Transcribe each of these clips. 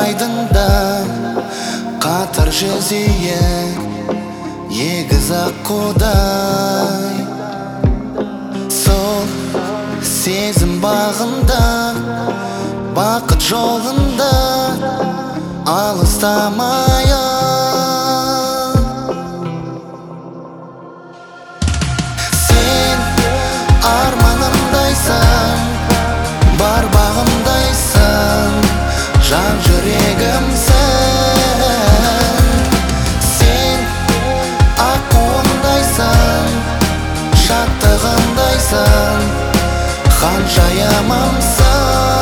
айдында қатар жүзейік егіз аққудай. Сол сезім бағында, бақыт жолында алыстамайық. Сен арманымдайсың, бар бағымдайсың, жан жүрегімсің. Сен аққуымдайсың, шаттығымдайсың, ханшайымымсың.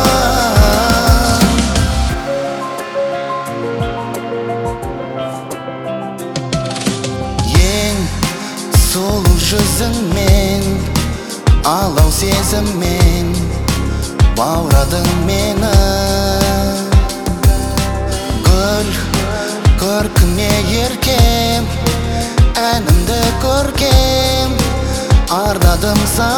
Ең сұлу жүзіңмен, алау сезіммен баурадың мені. Гүл көркіңе еркем, әнімді көркем арнадым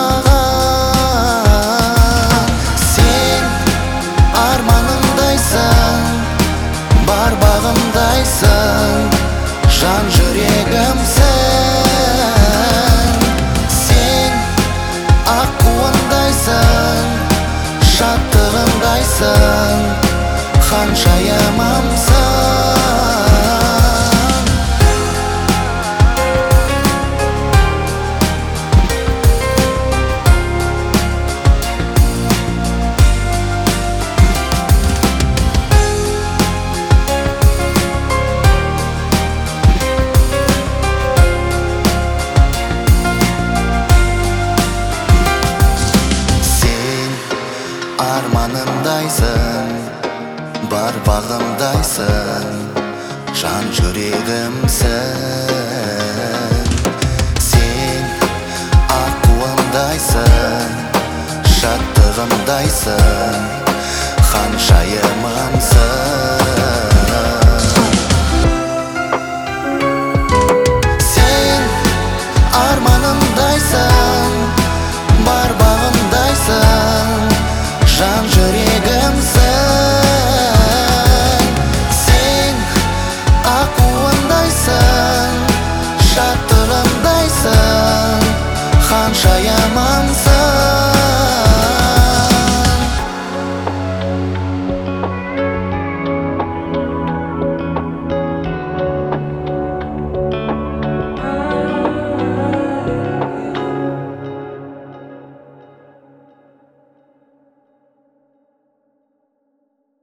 саған. Сен арманымдайсың, бар бағымдайсың, жан жүрегімсің. Сен аққуымдайсың, шаттығымдайсың, ханшайымымсың. Арманымдайсың, бар бағымдайсың, жан жүрегімсің.